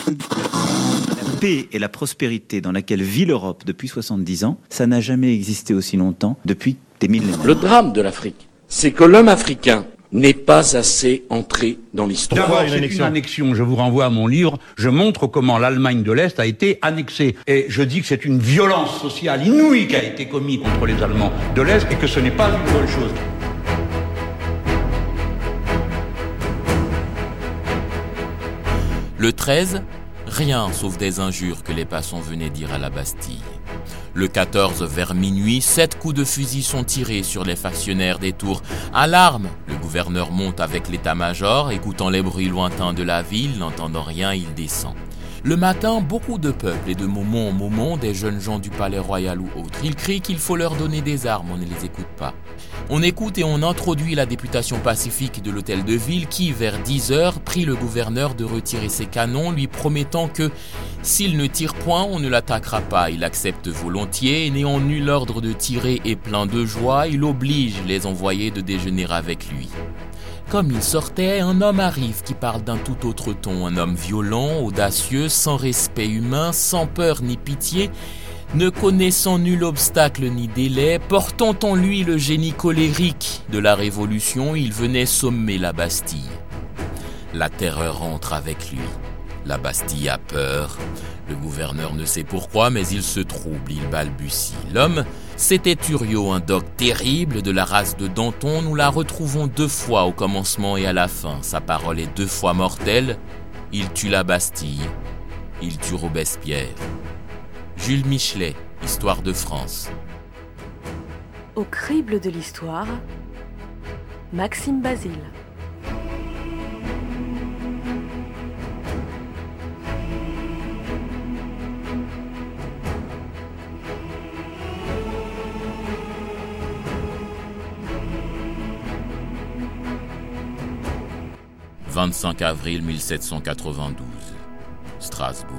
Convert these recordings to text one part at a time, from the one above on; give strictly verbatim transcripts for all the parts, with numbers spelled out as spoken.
La paix et la prospérité dans laquelle vit l'Europe depuis soixante-dix ans, ça n'a jamais existé aussi longtemps depuis des millénaires. Le drame de l'Afrique, c'est que l'homme africain n'est pas assez entré dans l'histoire. D'abord, c'est une annexion. Je vous renvoie à mon livre. Je montre comment l'Allemagne de l'Est a été annexée. Et je dis que c'est une violence sociale inouïe qui a été commise contre les Allemands de l'Est et que ce n'est pas une bonne chose. Le treize, rien sauf des injures que les passants venaient dire à la Bastille. Le quatorze, vers minuit, sept coups de fusil sont tirés sur les factionnaires des tours. Alarme! Le gouverneur monte avec l'état-major, écoutant les bruits lointains de la ville, n'entendant rien, il descend. Le matin, beaucoup de peuple et de moment en moment, des jeunes gens du palais royal ou autres, ils crient qu'il faut leur donner des armes, on ne les écoute pas. On écoute et on introduit la députation pacifique de l'hôtel de ville qui, vers dix heures, prie le gouverneur de retirer ses canons, lui promettant que s'il ne tire point, on ne l'attaquera pas. Il accepte volontiers et n'ayant nul ordre de tirer et plein de joie, il oblige les envoyés de déjeuner avec lui. Comme il sortait, un homme arrive qui parle d'un tout autre ton, un homme violent, audacieux, sans respect humain, sans peur ni pitié, ne connaissant nul obstacle ni délai, portant en lui le génie colérique de la Révolution, il venait sommer la Bastille. La terreur entre avec lui. La Bastille a peur. Le gouverneur ne sait pourquoi, mais il se trouble, il balbutie. L'homme, c'était Thuriot, un dogue terrible de la race de Danton. Nous la retrouvons deux fois au commencement et à la fin. Sa parole est deux fois mortelle. Il tue la Bastille. Il tue Robespierre. Jules Michelet, Histoire de France. Au crible de l'histoire, Maxime Basile. vingt-cinq avril mille sept cent quatre-vingt-douze, Strasbourg.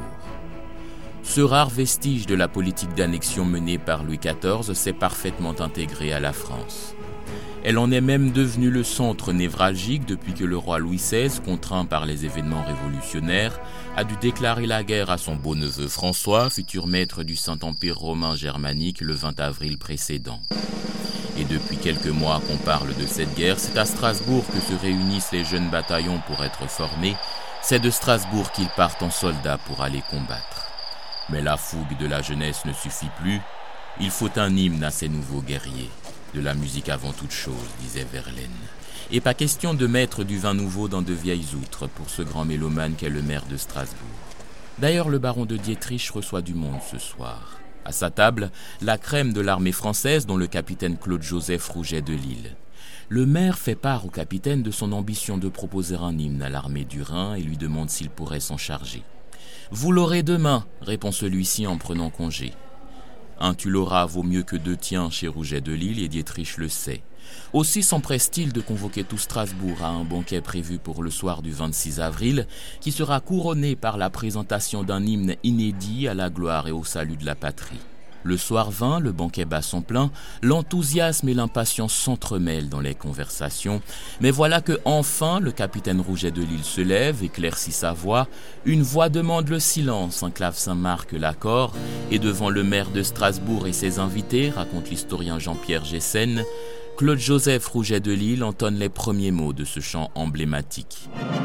Ce rare vestige de la politique d'annexion menée par Louis quatorze s'est parfaitement intégré à la France. Elle en est même devenue le centre névralgique depuis que le roi Louis seize, contraint par les événements révolutionnaires, a dû déclarer la guerre à son beau-neveu François, futur maître du Saint-Empire romain germanique le vingt avril précédent. Et depuis quelques mois qu'on parle de cette guerre, c'est à Strasbourg que se réunissent les jeunes bataillons pour être formés. C'est de Strasbourg qu'ils partent en soldats pour aller combattre. Mais la fougue de la jeunesse ne suffit plus. Il faut un hymne à ces nouveaux guerriers. De la musique avant toute chose, disait Verlaine. Et pas question de mettre du vin nouveau dans de vieilles outres pour ce grand mélomane qu'est le maire de Strasbourg. D'ailleurs, le baron de Dietrich reçoit du monde ce soir. À sa table, la crème de l'armée française, dont le capitaine Claude-Joseph Rouget de Lille. Le maire fait part au capitaine de son ambition de proposer un hymne à l'armée du Rhin et lui demande s'il pourrait s'en charger. « Vous l'aurez demain », répond celui-ci en prenant congé. Un tu l'auras vaut mieux que deux tiens chez Rouget de Lille et Dietrich le sait. Aussi s'empresse-t-il de convoquer tout Strasbourg à un banquet prévu pour le soir du vingt-six avril, qui sera couronné par la présentation d'un hymne inédit à la gloire et au salut de la patrie. Le soir vint, le banquet bat son plein, l'enthousiasme et l'impatience s'entremêlent dans les conversations, mais voilà que enfin le capitaine Rouget de Lille se lève, éclaircit sa voix, une voix demande le silence, un clavecin marque l'accord, et devant le maire de Strasbourg et ses invités, raconte l'historien Jean-Pierre Gessen, Claude-Joseph Rouget de Lille entonne les premiers mots de ce chant emblématique.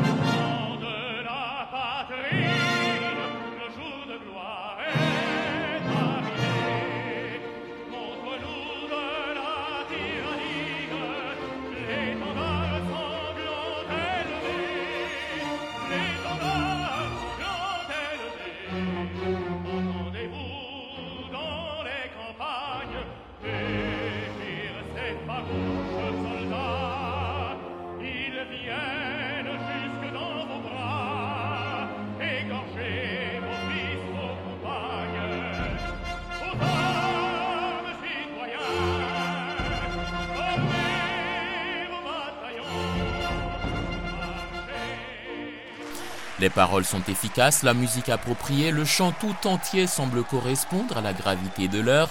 Les paroles sont efficaces, la musique appropriée, le chant tout entier semble correspondre à la gravité de l'heure.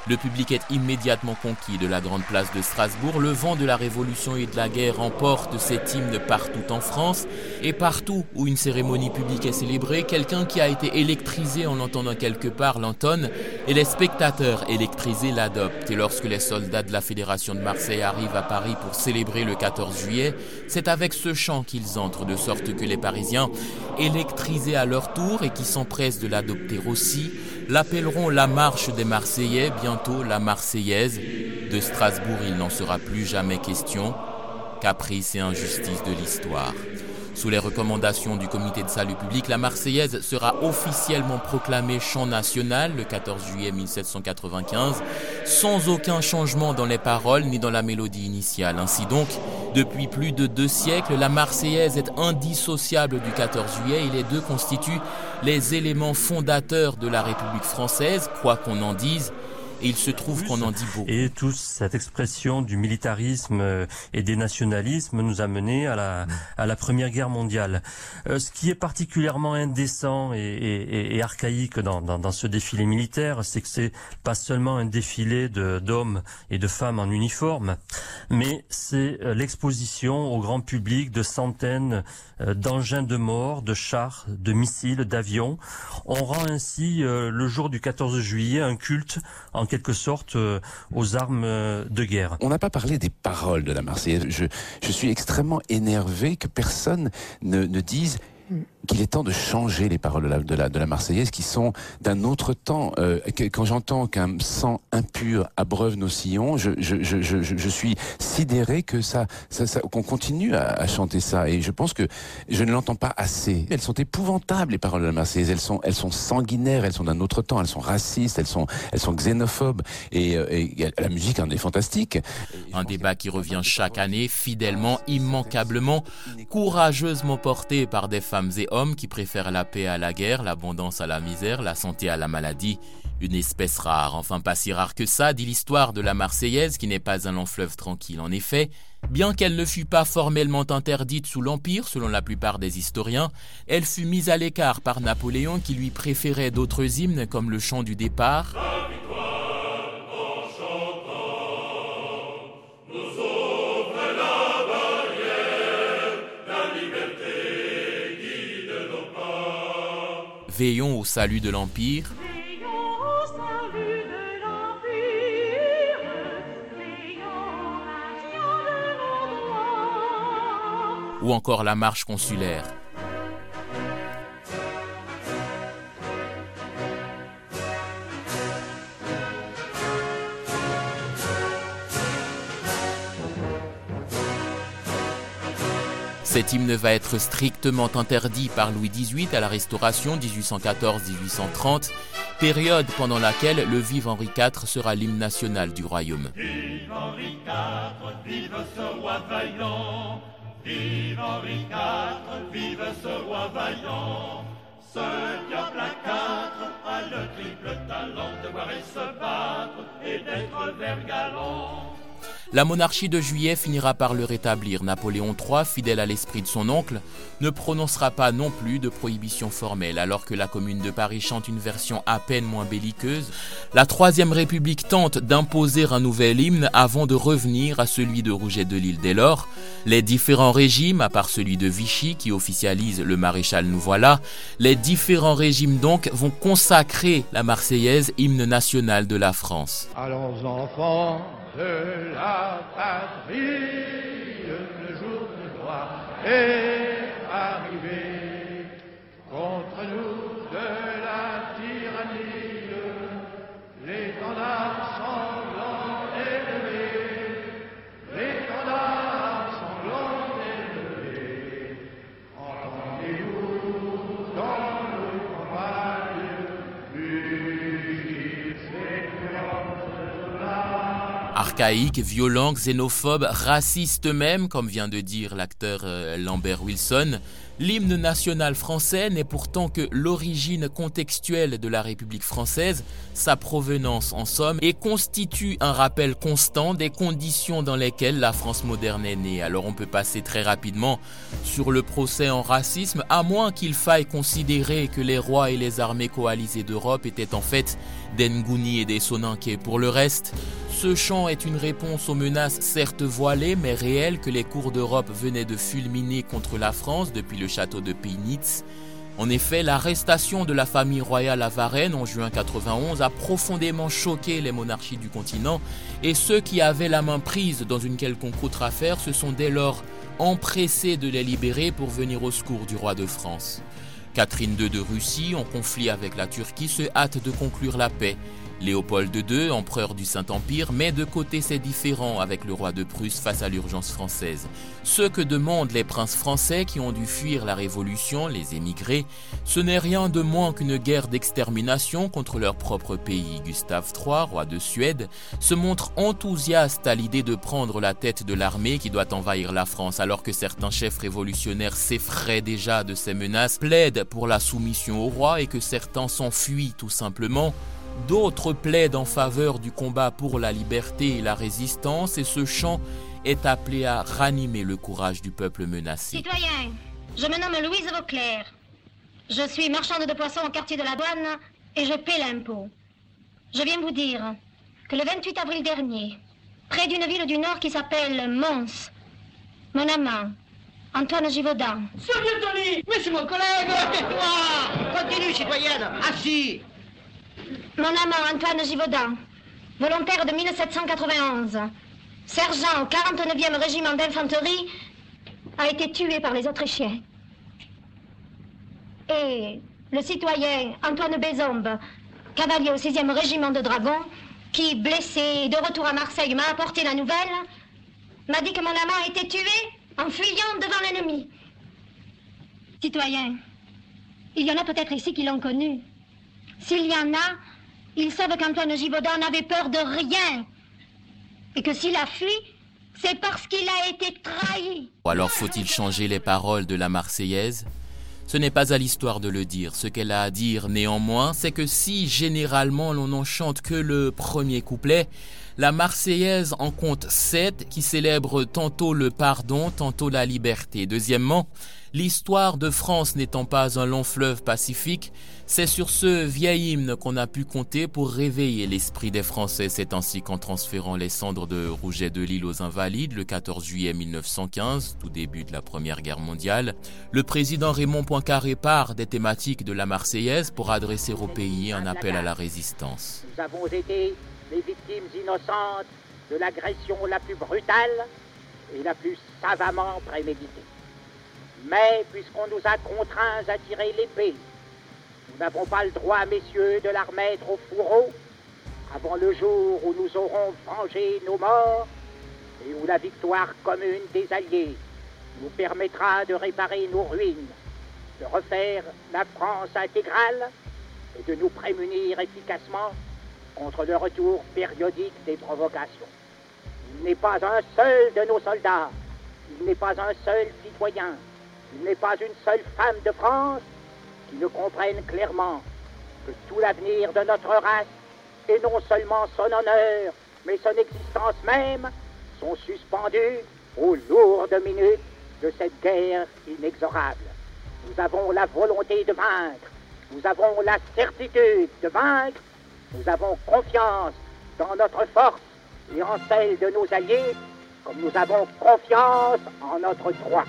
Le public est immédiatement conquis de la grande place de Strasbourg. Le vent de la Révolution et de la guerre emporte cet hymne partout en France. Et partout où une cérémonie publique est célébrée, quelqu'un qui a été électrisé en l'entendant quelque part l'entonne et les spectateurs électrisés l'adoptent. Et lorsque les soldats de la Fédération de Marseille arrivent à Paris pour célébrer le quatorze juillet, c'est avec ce chant qu'ils entrent, de sorte que les Parisiens, électrisés à leur tour et qui s'empressent de l'adopter aussi, l'appelleront la marche des Marseillais, bientôt la Marseillaise. De Strasbourg, il n'en sera plus jamais question. Caprice et injustice de l'histoire. Sous les recommandations du Comité de salut public, la Marseillaise sera officiellement proclamée chant national le quatorze juillet mille sept cent quatre-vingt-quinze, sans aucun changement dans les paroles ni dans la mélodie initiale. Ainsi donc, depuis plus de deux siècles, la Marseillaise est indissociable du quatorze juillet et les deux constituent les éléments fondateurs de la République française, quoi qu'on en dise. Et il se trouve qu'on en dit beaucoup. Et toute cette expression du militarisme et des nationalismes nous a menés à la, à la Première Guerre mondiale. Euh, ce qui est particulièrement indécent et, et, et archaïque dans, dans, dans ce défilé militaire, c'est que c'est pas seulement un défilé de, d'hommes et de femmes en uniforme, mais c'est l'exposition au grand public de centaines d'engins de mort, de chars, de missiles, d'avions. On rend ainsi euh, le jour du quatorze juillet un culte en quelque sorte euh, aux armes euh, de guerre. On n'a pas parlé des paroles de la Marseillaise. Je, je suis extrêmement énervé que personne ne, ne dise qu'il est temps de changer les paroles de la, de la, de la Marseillaise qui sont d'un autre temps. Euh, quand j'entends qu'un sang impur abreuve nos sillons, je, je, je, je, je suis sidéré que ça, ça, ça qu'on continue à, à chanter ça. Et je pense que je ne l'entends pas assez. Elles sont épouvantables, les paroles de la Marseillaise. Elles sont, elles sont sanguinaires, elles sont d'un autre temps, elles sont racistes, elles sont, elles sont xénophobes. Et, et la musique en est fantastique. Un débat qui revient chaque année, fidèlement, immanquablement, courageusement porté par des femmes et hommes qui préfèrent la paix à la guerre, l'abondance à la misère, la santé à la maladie. Une espèce rare, enfin pas si rare que ça, dit l'histoire de la Marseillaise, qui n'est pas un long fleuve tranquille. En effet, bien qu'elle ne fût pas formellement interdite sous l'Empire, selon la plupart des historiens, elle fut mise à l'écart par Napoléon qui lui préférait d'autres hymnes comme le chant du départ. Veillons au salut de l'Empire. Veillons au salut de l'Empire. Veillons de nos droits. Ou encore la marche consulaire. Cet hymne va être strictement interdit par Louis dix-huit à la Restauration dix-huit cent quatorze à dix-huit cent trente, période pendant laquelle le Vive Henri quatre sera l'hymne national du royaume. Vive Henri quatre, vive ce roi vaillant, vive Henri quatre, vive ce roi vaillant, ce diable à quatre a le triple talent de voir et se battre et d'être vert galant. La monarchie de Juillet finira par le rétablir. Napoléon trois, fidèle à l'esprit de son oncle, ne prononcera pas non plus de prohibition formelle, alors que la Commune de Paris chante une version à peine moins belliqueuse. La Troisième République tente d'imposer un nouvel hymne avant de revenir à celui de Rouget de Lille. Dès lors, les différents régimes, à part celui de Vichy qui officialise le maréchal nous voilà, les différents régimes donc vont consacrer la Marseillaise, hymne national de la France. Allons enfants de la patrie, le jour de gloire est arrivé. Contre nous de la tyrannie, l'étendard sanglant est levé, l'étendard sanglant est levé. Entendez-vous dans nos campagnes, vive l'espérance de la. Archaïque, violent, xénophobe, raciste même, comme vient de dire l'acteur Lambert Wilson, L'hymne national français n'est pourtant que l'origine contextuelle de la République française, sa provenance en somme, et constitue un rappel constant des conditions dans lesquelles la France moderne est née. Alors on peut passer très rapidement sur le procès en racisme, à moins qu'il faille considérer que les rois et les armées coalisées d'Europe étaient en fait des Nguni et des Soninké. Pour le reste, ce chant est une réponse aux menaces certes voilées mais réelles que les cours d'Europe venaient de fulminer contre la France depuis le château de Peynitz. En effet, l'arrestation de la famille royale à Varennes en juin quatre-vingt-onze a profondément choqué les monarchies du continent et ceux qui avaient la main prise dans une quelconque autre affaire se sont dès lors empressés de les libérer pour venir au secours du roi de France. Catherine deux de Russie, en conflit avec la Turquie, se hâte de conclure la paix. Léopold deux, empereur du Saint-Empire, met de côté ses différends avec le roi de Prusse face à l'urgence française. Ce que demandent les princes français qui ont dû fuir la Révolution, les émigrés, ce n'est rien de moins qu'une guerre d'extermination contre leur propre pays. Gustave trois, roi de Suède, se montre enthousiaste à l'idée de prendre la tête de l'armée qui doit envahir la France, alors que certains chefs révolutionnaires s'effraient déjà de ces menaces, plaident pour la soumission au roi et que certains s'enfuient tout simplement. D'autres plaident en faveur du combat pour la liberté et la résistance et ce chant est appelé à ranimer le courage du peuple menacé. Citoyens, je me nomme Louise Vauclair. Je suis marchande de poissons au quartier de la Douane et je paie l'impôt. Je viens vous dire que le vingt-huit avril dernier, près d'une ville du Nord qui s'appelle Mons, mon amant, Antoine Givaudan... Salut Tony, mais c'est mon collègue, tais-toi. Continue, citoyenne, assis. Mon amant Antoine Givaudan, volontaire de mille sept cent quatre-vingt-onze, sergent au quarante-neuvième régiment d'infanterie, a été tué par les Autrichiens. Et le citoyen Antoine Bézombe, cavalier au sixième régiment de dragons, qui, blessé de retour à Marseille, m'a apporté la nouvelle, m'a dit que mon amant a été tué en fuyant devant l'ennemi. Citoyen, il y en a peut-être ici qui l'ont connu. S'il y en a, ils savent qu'Antoine Givaudan n'avait peur de rien. Et que s'il a fui, c'est parce qu'il a été trahi. Alors faut-il changer les paroles de la Marseillaise ? Ce n'est pas à l'histoire de le dire. Ce qu'elle a à dire néanmoins, c'est que si généralement l'on n'en chante que le premier couplet, la Marseillaise en compte sept qui célèbrent tantôt le pardon, tantôt la liberté. Deuxièmement, l'histoire de France n'étant pas un long fleuve pacifique, c'est sur ce vieil hymne qu'on a pu compter pour réveiller l'esprit des Français. C'est ainsi qu'en transférant les cendres de Rouget de Lille aux Invalides le quatorze juillet mille neuf cent quinze, tout début de la Première Guerre mondiale, le président Raymond Poincaré part des thématiques de la Marseillaise pour adresser au pays un appel à la résistance. Nous avons été les victimes innocentes de l'agression la plus brutale et la plus savamment préméditée. Mais puisqu'on nous a contraints à tirer l'épée, nous n'avons pas le droit, messieurs, de la remettre au fourreau avant le jour où nous aurons vengé nos morts et où la victoire commune des Alliés nous permettra de réparer nos ruines, de refaire la France intégrale et de nous prémunir efficacement contre le retour périodique des provocations. Il n'est pas un seul de nos soldats, il n'est pas un seul citoyen, il n'est pas une seule femme de France qui ne comprenne clairement que tout l'avenir de notre race, et non seulement son honneur, mais son existence même, sont suspendus aux lourdes minutes de cette guerre inexorable. Nous avons la volonté de vaincre, nous avons la certitude de vaincre, nous avons confiance dans notre force et en celle de nos alliés, comme nous avons confiance en notre droit.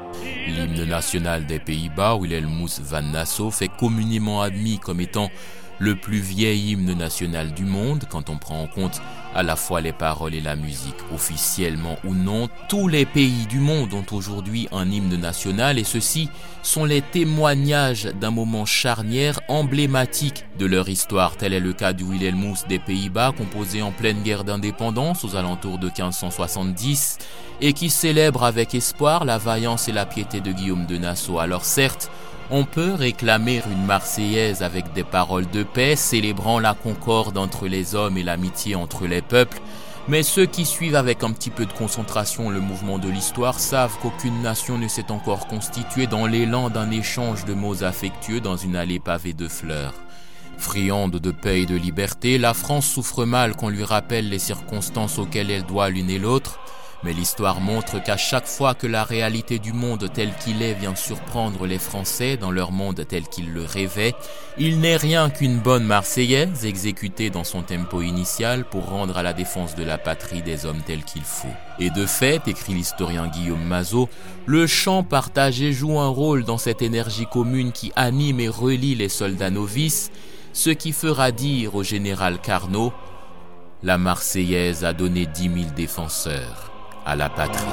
L'hymne national des Pays-Bas, Wilhelmus van Nassau, fait communément admis comme étant le plus vieil hymne national du monde quand on prend en compte à la fois les paroles et la musique. Officiellement ou non, tous les pays du monde ont aujourd'hui un hymne national et ceux-ci sont les témoignages d'un moment charnière emblématique de leur histoire. Tel est le cas du Wilhelmus des Pays-Bas, composé en pleine guerre d'indépendance aux alentours de quinze cent soixante-dix et qui célèbre avec espoir la vaillance et la piété de Guillaume de Nassau. Alors certes, on peut réclamer une Marseillaise avec des paroles de paix, célébrant la concorde entre les hommes et l'amitié entre les peuples, mais ceux qui suivent avec un petit peu de concentration le mouvement de l'histoire savent qu'aucune nation ne s'est encore constituée dans l'élan d'un échange de mots affectueux dans une allée pavée de fleurs. Friande de paix et de liberté, la France souffre mal qu'on lui rappelle les circonstances auxquelles elle doit l'une et l'autre. Mais l'histoire montre qu'à chaque fois que la réalité du monde tel qu'il est vient surprendre les Français dans leur monde tel qu'ils le rêvaient, il n'est rien qu'une bonne Marseillaise exécutée dans son tempo initial pour rendre à la défense de la patrie des hommes tels qu'il faut. Et de fait, écrit l'historien Guillaume Mazot, le chant partagé joue un rôle dans cette énergie commune qui anime et relie les soldats novices, ce qui fera dire au général Carnot « La Marseillaise a donné dix mille défenseurs à la patrie ».